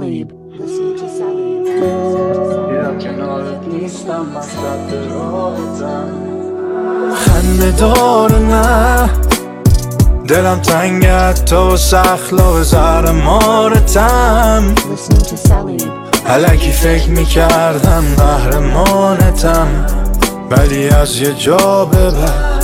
دیدم کنارت نیستم مصرف راحتم خنده داره نه دلم تنگت تو سخلا زهر مارتم الکی فکر میکردم قهرمانتم ولی از یه جا به بعد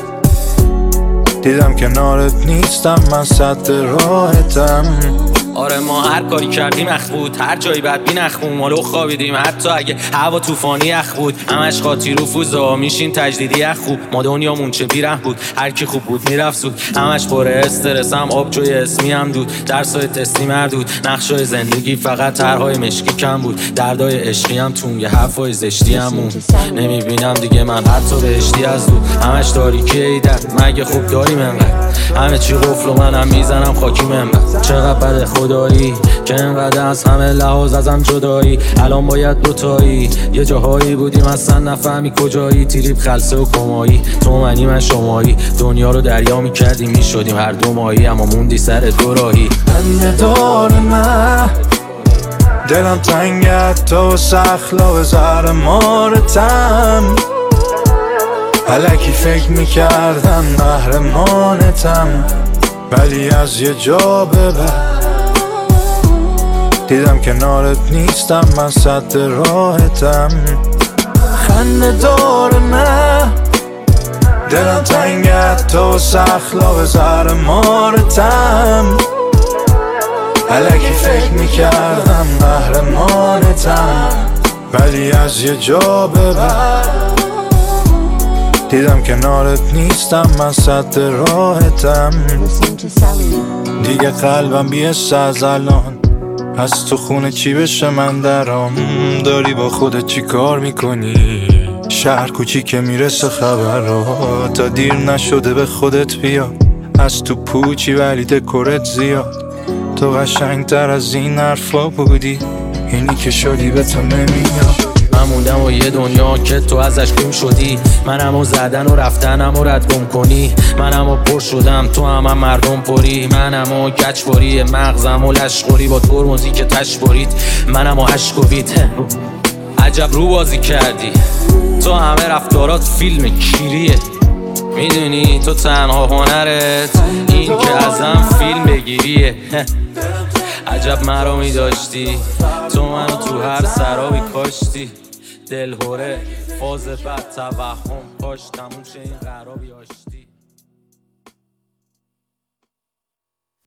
دیدم کنارت نیستم من صد راحتم آره ما هر کاری کردیم اخ بود، هر جایی بد بی نخمون مالو خوابیدیم، حتی اگه هوا طوفانی اخ بود همش خاطی رو فوزا میشین تجدیدی اخ خوب. ما دنیامون چه بیره بود، هر کی خوب بود میرفت زود، همش پره استرسم آبجوی اسمی هم دود، درسای تستی مردود، نقشای زندگی فقط طرحهای مشکی کم بود، دردای عشقی هم تون یه حرفای زشتی همون نمیبینم دیگه من حتی بهشتی از دود، همش تاریکی ایدن مگه خوب داریم انقدر، همه چی قفل و منم میزنم خاکی منبر، چقدر بده خدایی که انقدر از همه لحاظ ازم جدایی، الان باید دوتایی یه جاهایی بودیم اصلا نفهمی کجایی، تریپ خلصه و کمایی تو منی من شمایی، دنیا رو دریا میکردیم میشدیم هر دو ماهی اما موندی سر دو راهی. خنده داره نه دلم تنگت تو سخلا زهر مارتم الکی فکر میکردم قهرمانتم ولی از یه جا به بعد دیدم کنارت نیستم من صد راحتم. خنده داره نه دلم تنگت تو سخلا زهر مارتم الکی فکر میکردم قهرمانتم ولی از یه جا به بعد دیدم کنارت نیستم من صد راحتم. دیگه قلبم بیست از الان از تو خونه چی بشه من درام، داری با خودت چی کار میکنی شهر کوچیکه میرسه خبرها، تا دیر نشده به خودت بیا از تو پوچی ولی دکورت زیاد، تو قشنگتر از این حرفا بودی اینی که شدی به تو نمیاد. من موندم و یه دنیا که تو ازش گم شدی، منم و زدن و رفتنم و رد گم کنی، منم و پر شدم تو هم مردم پری، منم و گچ باری مغزم و لشخوری با ترمزی که تش برید، منم و عشق و بید عجب رو بازی کردی تو همه رفتارات فیلم کیریه، میدونی تو تنها هنرت این که ازم فیلم بگیریه عجب مرامی داشتی تو منو تو هر سرابی کاشتی، دل هوره فاز بد توهم کاش تموم شه این قرابی آشتی.